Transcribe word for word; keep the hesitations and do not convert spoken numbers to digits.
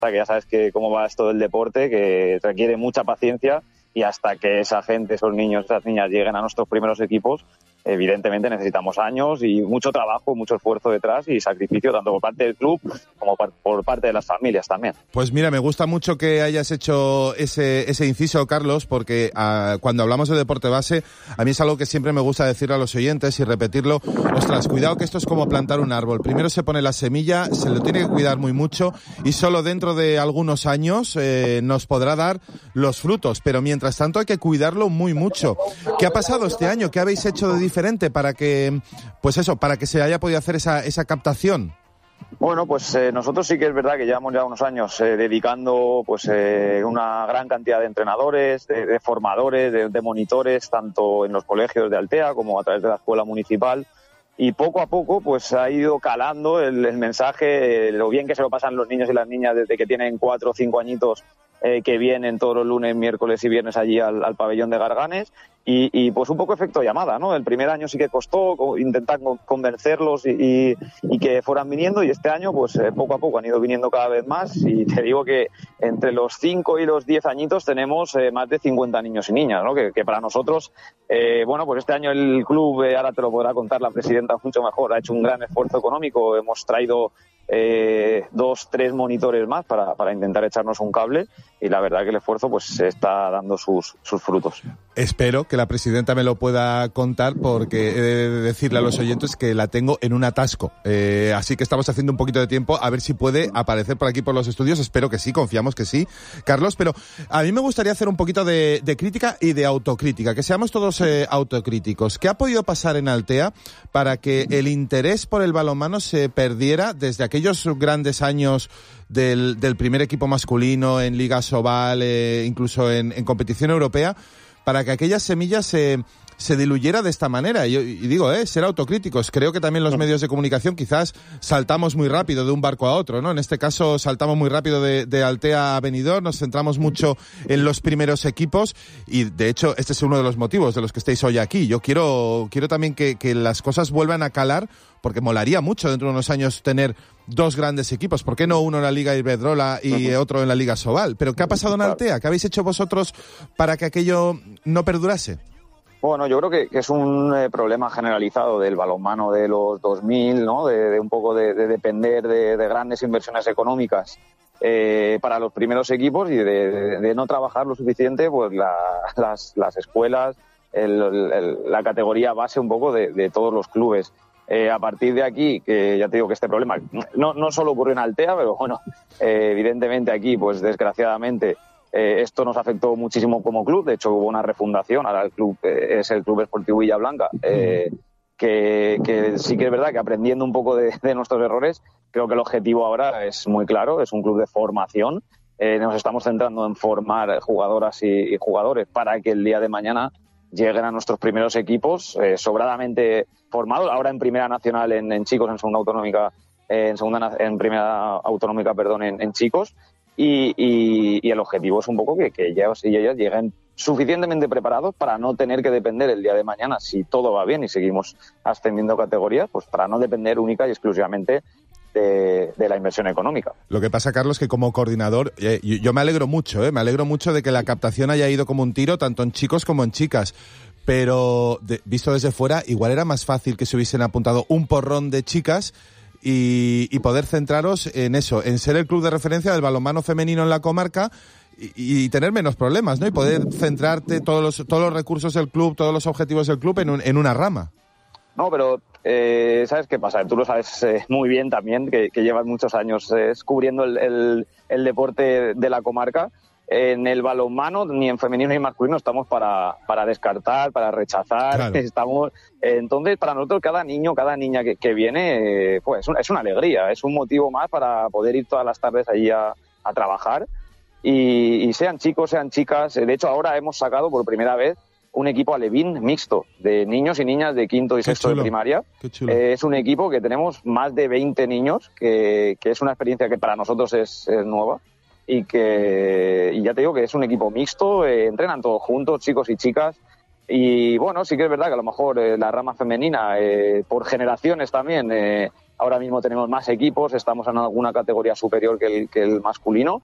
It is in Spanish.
que ya sabes que cómo va esto del deporte, que requiere mucha paciencia y hasta que esa gente, esos niños, esas niñas lleguen a nuestros primeros equipos, evidentemente necesitamos años y mucho trabajo, mucho esfuerzo detrás y sacrificio tanto por parte del club como por parte de las familias también. Pues mira, me gusta mucho que hayas hecho ese, ese inciso, Carlos, porque uh, cuando hablamos de deporte base, a mí es algo que siempre me gusta decirle a los oyentes y repetirlo. Ostras, cuidado que esto es como plantar un árbol. Primero se pone la semilla, se lo tiene que cuidar muy mucho y solo dentro de algunos años eh, nos podrá dar los frutos, pero mientras tanto hay que cuidarlo muy mucho. ¿Qué ha pasado este año? ¿Qué habéis hecho de diferente para que, pues eso, para que se haya podido hacer esa, esa captación? Bueno, pues eh, nosotros sí que es verdad que llevamos ya unos años eh, dedicando pues eh, una gran cantidad de entrenadores, de, de formadores, de, de monitores, tanto en los colegios de Altea como a través de la escuela municipal. Y poco a poco pues ha ido calando el, el mensaje, eh, lo bien que se lo pasan los niños y las niñas desde que tienen cuatro o cinco añitos, eh, que vienen todos los lunes, miércoles y viernes allí al, al pabellón de Garganes. Y, y pues un poco efecto llamada, ¿no? El primer año sí que costó intentar convencerlos y, y, y que fueran viniendo, y este año pues eh, poco a poco han ido viniendo cada vez más, y te digo que entre los cinco y los diez añitos tenemos eh, más de cincuenta niños y niñas, ¿no? Que, que para nosotros, eh, bueno, pues este año el club, eh, ahora te lo podrá contar la presidenta mucho mejor, ha hecho un gran esfuerzo económico, hemos traído eh, dos, tres monitores más para, para intentar echarnos un cable, y la verdad que el esfuerzo pues está dando sus, sus frutos. Espero que la presidenta me lo pueda contar, porque he de decirle a los oyentes que la tengo en un atasco. Eh, así que estamos haciendo un poquito de tiempo a ver si puede aparecer por aquí por los estudios. Espero que sí, confiamos que sí, Carlos. Pero a mí me gustaría hacer un poquito de, de crítica y de autocrítica, que seamos todos eh, autocríticos. ¿Qué ha podido pasar en Altea para que el interés por el balonmano se perdiera desde aquellos grandes años del, del primer equipo masculino en Liga Sobal, eh, incluso en, en competición europea, para que aquellas semillas se, se diluyera de esta manera? Y, y digo, eh, ser autocríticos. Creo que también los medios de comunicación quizás saltamos muy rápido de un barco a otro, ¿no? En este caso saltamos muy rápido de, de Altea a Benidorm, nos centramos mucho en los primeros equipos, y de hecho este es uno de los motivos de los que estáis hoy aquí. Yo quiero, quiero también que, que las cosas vuelvan a calar, porque molaría mucho dentro de unos años tener dos grandes equipos. ¿Por qué no uno en la Liga Iberdrola y uh-huh. otro en la Liga Sobal? ¿Pero qué ha pasado en Altea? ¿Qué habéis hecho vosotros para que aquello no perdurase? Bueno, yo creo que, que es un eh, problema generalizado del balonmano de los dos mil, ¿no? De, de un poco de, de depender de, de grandes inversiones económicas eh, para los primeros equipos, y de, de, de no trabajar lo suficiente pues la, las, las escuelas, el, el, la categoría base un poco de, de todos los clubes. Eh, a partir de aquí, que ya te digo que este problema no, no solo ocurrió en Altea, pero bueno, eh, evidentemente aquí, pues desgraciadamente, eh, esto nos afectó muchísimo como club. De hecho, hubo una refundación, ahora el club eh, es el Club Esportivo Villablanca, eh, que, que sí que es verdad que aprendiendo un poco de, de nuestros errores, creo que el objetivo ahora es muy claro, es un club de formación. Eh, nos estamos centrando en formar jugadoras y, y jugadores para que el día de mañana lleguen a nuestros primeros equipos eh, sobradamente formados, ahora en primera nacional en, en chicos, en segunda autonómica, eh, en segunda en primera autonómica, perdón, en, en chicos, y, y, y el objetivo es un poco que, que ellos y ellas lleguen suficientemente preparados para no tener que depender el día de mañana, si todo va bien y seguimos ascendiendo categorías, pues para no depender única y exclusivamente De, de la inversión económica. Lo que pasa, Carlos, que como coordinador, eh, yo, yo me alegro mucho, eh, me alegro mucho de que la captación haya ido como un tiro, tanto en chicos como en chicas, pero de, visto desde fuera, igual era más fácil que se hubiesen apuntado un porrón de chicas y, y poder centraros en eso, en ser el club de referencia del balonmano femenino en la comarca, y, y tener menos problemas, ¿no? Y poder centrarte todos los, todos los recursos del club, todos los objetivos del club en, un, en una rama. No, pero eh, ¿sabes qué pasa? Tú lo sabes eh, muy bien también, que, que llevas muchos años eh, cubriendo el, el, el deporte de la comarca. En el balonmano, ni en femenino ni en masculino, estamos para, para descartar, para rechazar. Claro. Estamos, eh, entonces, para nosotros, cada niño, cada niña que, que viene, eh, pues es, un, es una alegría, es un motivo más para poder ir todas las tardes allí a, a trabajar. Y, y sean chicos, sean chicas. De hecho, ahora hemos sacado por primera vez un equipo alevín mixto de niños y niñas de quinto y sexto de primaria. Eh, es un equipo que tenemos más de veinte niños, que, que es una experiencia que para nosotros es, es nueva, y que y ya te digo que es un equipo mixto, eh, entrenan todos juntos, chicos y chicas, y bueno, sí que es verdad que a lo mejor eh, la rama femenina, eh, por generaciones también, eh, ahora mismo tenemos más equipos, estamos en alguna categoría superior que el, que el masculino